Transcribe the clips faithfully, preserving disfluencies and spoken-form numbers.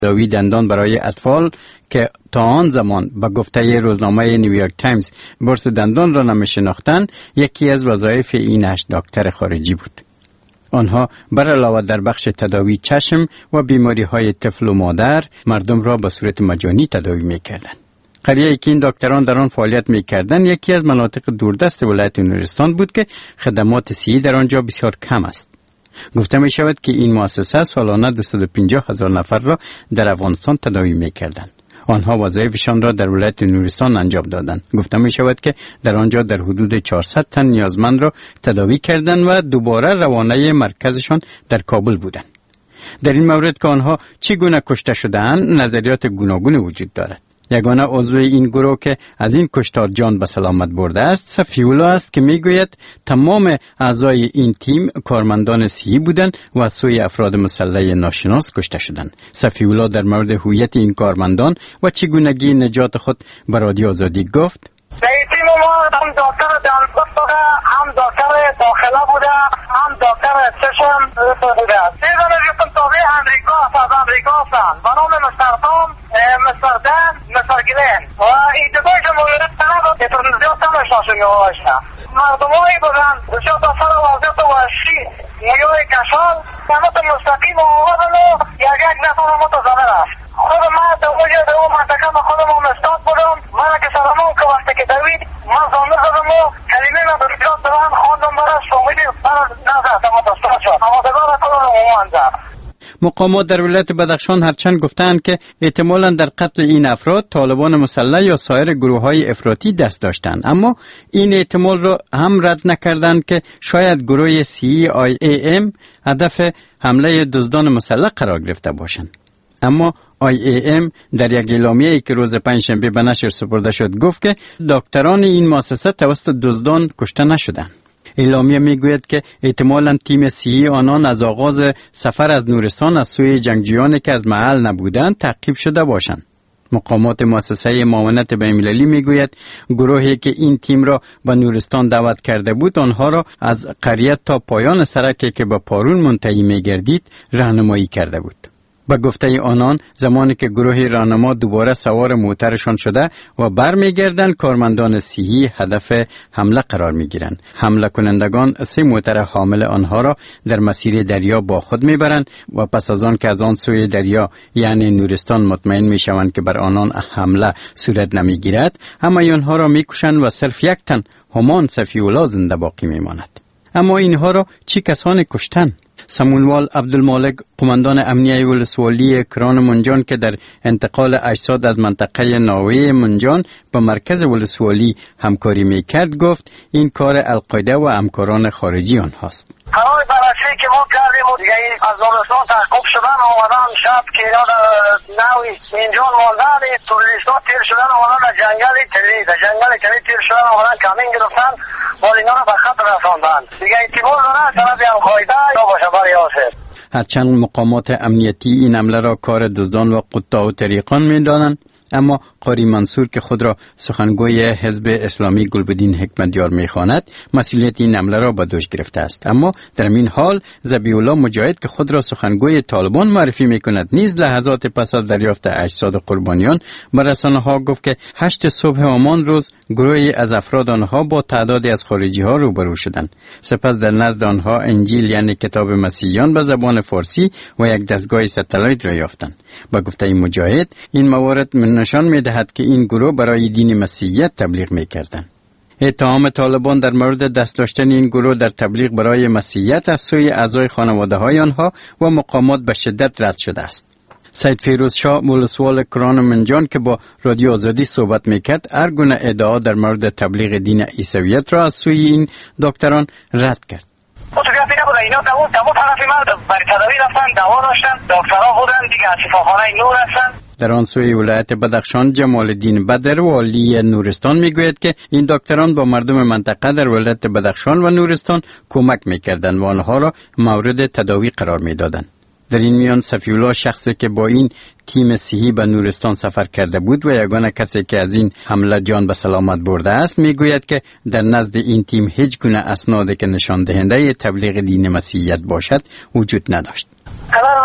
تداوی دندان برای اطفال که تا آن زمان به گفته روزنامه نیویورک تایمز برس دندان را نمی‌شناختند، یکی از وظایف این هشت دکتر خارجی بود. آنها بر علاوه در بخش تداوی چشم و بیماری های طفل و مادر مردم را به صورت مجانی تداوی می‌کردند. قریه‌ای که این دکتران در آن فعالیت می‌کردند یکی از مناطق دوردست ولایت نورستان بود که خدمات صحی در آنجا بسیار کم است. گفته می شود که این مؤسسه سالانه دویست و پنجاه هزار نفر را در افغانستان تداوی می‌کردند. آنها وظایفشان را در ولایت نورستان انجام دادند. گفته می شود که در آنجا در حدود چهارصد تن نیازمند را تداوی کردند و دوباره روانه مرکزشان در کابل بودند. در این مورد که آنها چگونه کشته شده‌اند نظریات گوناگون وجود دارد. یگانه عضو این گروه که از این کشتار جان به سلامت برده است صفی‌الله است که میگوید تمام اعضای این تیم کارمندان صحی بودند و از سوی افراد مسلح ناشناس کشته شدند. صفی‌الله در مورد هویت این کارمندان و چگونگی نجات خود به رادیو آزادی گفت: تیم ما هم دکتر دندان بوده، هم دکتر داخله بوده، هم دکتر چشم بوده. سیزن ریتم تابع امریکا از امریکا هستند و نام مستر تام، مستر دن، مستر گلن و ایدگاه که موجود تنه اتون زیاد تمشناسون میواشته. مردم هایی بودن بسیار دفتر وضعیت و وشی نیوی کشان سمت مستقیم آغازن و یک یک نفر متظاهر است. خود من در اوجه در اون منطقه با خودم مستاد بودم. من که سلامون که وقتی که دوید من زانده زدم و کلمه من بسیار دارم خواندم برش فهمیدی من نزد اما دستان شد اما دگاه را کنم اومان زد. مقامات در ولایت بدخشان هرچند گفتند که احتمالاً در قتل این افراد طالبان مسلح یا سایر گروه‌های افراطی دست داشتند، اما این احتمال را هم رد نکردند که شاید گروه سی آی ای ام هدف حمله دزدان مسلح قرار گرفته باشند. اما آی ای ام در یک اعلامیه‌ای که روز پنجشنبه به نشر سپرده شد گفت که دکتران این مؤسسه توسط دزدان کشته نشدند. اعلامیه میگوید که احتمالاً تیم صحی آنان از آغاز سفر از نورستان از سوی جنگجویانی که از محل نبودند تعقیب شده باشند. مقامات مؤسسه معاونت بین‌المللی میگوید گروهی که این تیم را به نورستان دعوت کرده بود آنها را از قریه تا پایان سرکی که به پارون منتهی میگردید راهنمایی کرده بود. با گفته آنان زمانی که گروه راهنما دوباره سوار موترشان شده و برمیگردند کارمندان صحی هدف حمله قرار میگیرند. حمله کنندگان سه موتر حامل آنها را در مسیر دریا با خود میبرند و پس از آن که از آن سوی دریا یعنی نورستان مطمئن میشوند که بر آنان حمله صورت نمیگیرد همه آنها را میکشند و صرف یک تن همان صفی‌الله زنده باقی میماند. اما اینها را چی کسانی کشتند؟ سمونوال عبدالمالک قماندان امنیه ولسوالی کران منجان که در انتقال اجساد از منطقه ناوه منجان به مرکز ولسوالی همکاری میکرد گفت این کار القاعده و همکاران خارجی آنهاست. قرار بررسی که ما کردیم و دیگه از نورستان تعقیب شدن آمدن شب که اینا در ناوی منجان ماندن توریستان تیر شدن آمدن در جنگل تلی در جنگل تلی تیر شدن آمدن کمین گرفتن و اینا رو به خط رساندن. دیگه احتمال داره طرف القاعده یا باشه برای آسر. هرچند مقامات امنیتی این حمله را کار دزدان و قطاع و طریقان می‌دانند، اما قاری منصور که خود را سخنگوی حزب اسلامی گلبدین حکمتیار می‌خواند مسئولیت این حمله را به دوش گرفته است. اما در این حال ذبیح‌الله مجاهد که خود را سخنگوی طالبان معرفی می‌کند نیز لحظات پس از دریافت اجساد قربانیان به رسانه‌ها گفت که هشت صبح همان روز گروهی از افراد آنها با تعدادی از خارجی‌ها روبرو شدند. سپس در نزد آنها انجیل یعنی کتاب مسیحیان به زبان فارسی و یک دستگاه ستلایت را یافتند. با گفته مجاهد این موارد نشان می‌دهد که این گروه برای دین مسیحیت تبلیغ می‌کردند. اتهام طالبان در مورد دست داشتن این گروه در تبلیغ برای مسیحیت از سوی اعضای خانواده‌های آنها و مقامات به شدت رد شده است. سید فیروز شاه ولسوال کران منجان که با رادیو آزادی صحبت میکرد هر گونه ادعا در مورد تبلیغ دین عیسویت را از سوی این دکتران رد کرد. خصوصیتی نبوده، اینا تا اون تا اون طرفی مرد برای تداوی رفتن، دوا داشتن، دکترها بودن دیگه، از شفاخانه نور هستن. در آن سوی ولایت بدخشان جمال الدین بدر والی نورستان میگوید که این دکتران با مردم منطقه در ولایت بدخشان و نورستان کمک میکردند و آنها را مورد تداوی قرار میدادند. در این میان صفی‌الله شخصی که با این تیم صحی به نورستان سفر کرده بود و یگانه کسی که از این حمله جان به سلامت برده است میگوید که در نزد این تیم هیچ گونه اسنادی که نشان دهنده تبلیغ دین مسیحیت باشد وجود نداشت. قرار میفهمم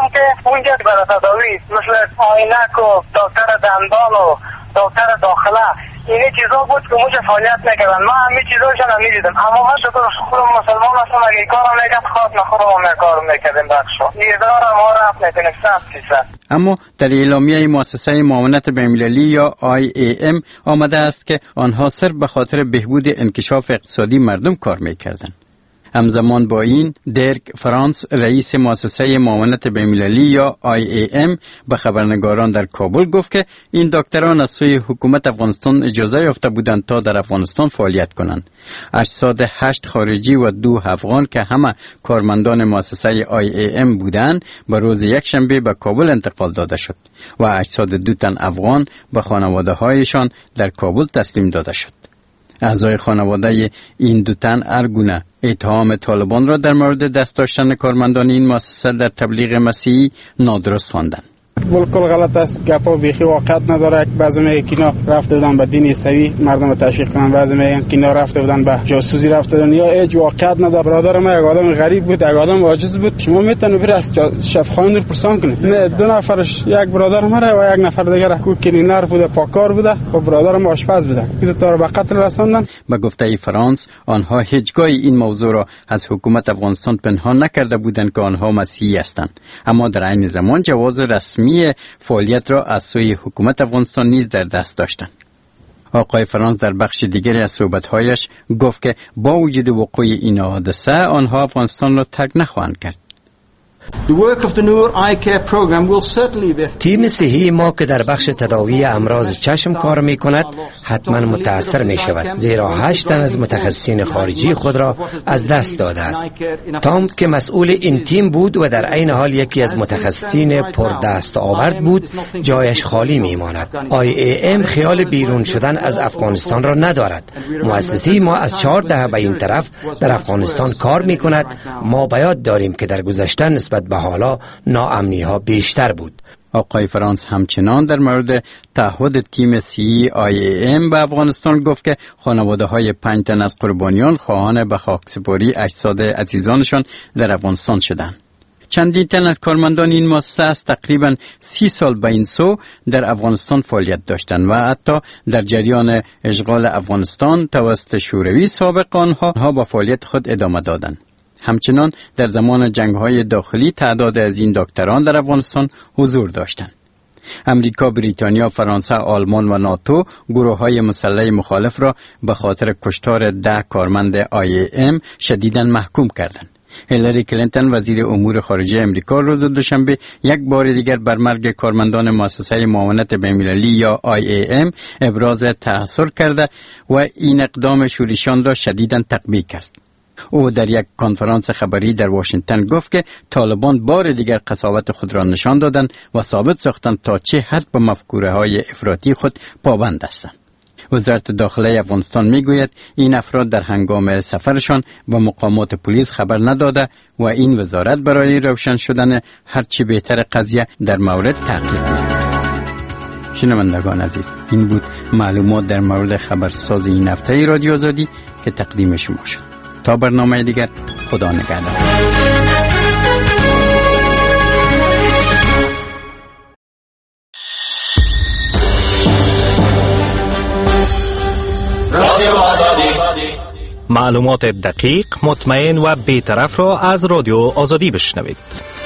میگفتم که اونجا برای تداوی مثل آینک و دکتر دندان و دکتر داخله اینه چیزا بود که موش فعالیت نکردن. من همین چیزاشون هم میدیدم، اما من شکر خودم مسلمان هستم، اگه این کارم نکرد خواهد نخورم و میکارم نکردیم بخشو ایدار ما رفت میکنیم صد فیصد. اما در اعلامیه مؤسسه معاونت بین‌المللی یا آی ای ام آمده است که آنها صرف به خاطر بهبود انکشاف اقتصادی مردم کار میکردند. همزمان با این درک فرانس رئیس مؤسسه معاونت بین‌المللی یا آی ای ام به خبرنگاران در کابل گفت که این دکتران از سوی حکومت افغانستان اجازه یافته بودند تا در افغانستان فعالیت کنند. هشتصد و هشت خارجی و دو افغان که همه کارمندان مؤسسه آی ای ام بودند به روز یکشنبه به کابل انتقال داده شد و هشتصد و دو تن افغان به خانواده هایشان در کابل تسلیم داده شد. اعضای خانواده این دو تن هر گونه اتهام طالبان را در مورد دست داشتن کارمندان این مؤسسه در تبلیغ مسیحی نادرست خواندند. بالکل غلط است، گپا بیخی واقعیت نداره. بعضی میگن که اینا رفته بودن به دین عیسوی مردم تشویق کنن، بعضی میگن که اینا رفته بودن به جاسوسی رفته بودن، یا هیچ واقعیت نداره. برادر ما یک آدم غریب بود، یک آدم عاجز بود. شما میتونید بری از شفخان رو پرسان کنید. نه دو نفرش، یک برادر ما و یک نفر دیگه را کوک کلینر بوده، پاکار بوده و برادر ما آشپز بوده. این تا رو به قتل رساندن. به گفته فرانس آنها هیچگاه این موضوع را از حکومت افغانستان پنهان نکرده بودند که آنها مسیحی هستند، اما در عین زمان جواز رسمی فعالیت را از سوی حکومت افغانستان نیز در دست داشتند. آقای فرانس در بخش دیگری از صحبت‌هایش گفت که با وجود وقوع این حادثه آنها افغانستان را ترک نخواهند کرد. تیم صحی ما که در بخش تداوی امراض چشم کار می کند حتما متاثر می شود، زیرا هشت تن از متخصصین خارجی خود را از دست داده است. تام که مسئول این تیم بود و در عین حال یکی از متخصصین پر دست آورد بود، جایش خالی می ماند. آی ای ام خیال بیرون شدن از افغانستان را ندارد. مؤسسه ما از چهار دهه به این طرف در افغانستان کار می کند. ما باید داریم که در گذشته نسبت به حالا ناامنی ها بیشتر بود. آقای فرانس همچنان در مورد تعهد تیم سی آی ای ام به افغانستان گفت که خانواده های پنج تن از قربانیان خواهان به خاکسپاری اجساد عزیزانشان در افغانستان شدند. چندین تن از کارمندان این مؤسسه از تقریبا سی سال به این سو در افغانستان فعالیت داشتند و حتی در جریان اشغال افغانستان توسط شوروی سابق آنها با فعالیت خود ادامه دادند. همچنان در زمان جنگ‌های داخلی تعداد از این دکتران در افغانستان حضور داشتند. امریکا، بریتانیا، فرانسه، آلمان و ناتو گروه‌های مسلح مخالف را به خاطر کشتار ده کارمند آی ای ام شدیداً محکوم کردند. هیلاری کلینتون وزیر امور خارجه امریکا روز دوشنبه یک بار دیگر بر مرگ کارمندان مؤسسه معاونت بین‌المللی یا آی ای ام ابراز تأثیر کرده و این اقدام شورشیان را شدیداً تقبیح کرد. او در یک کنفرانس خبری در واشنگتن گفت که طالبان بار دیگر قساوت خود را نشان دادند و ثابت ساختند تا چه حد به مفکوره های افراطی خود پابند هستند. وزارت داخله افغانستان میگوید این افراد در هنگام سفرشان به مقامات پلیس خبر نداده و این وزارت برای روشن شدن هرچی بهتر قضیه در مورد تحقیق می‌کند. شنوندگان عزیز، این بود معلومات در مورد خبرساز این هفته رادیو آزادی که تقدیم شما شد. تا برنامه دیگر، خدا نگهدار. رادیو آزادی، معلومات دقیق، مطمئن و بی‌طرف را از رادیو آزادی بشنوید.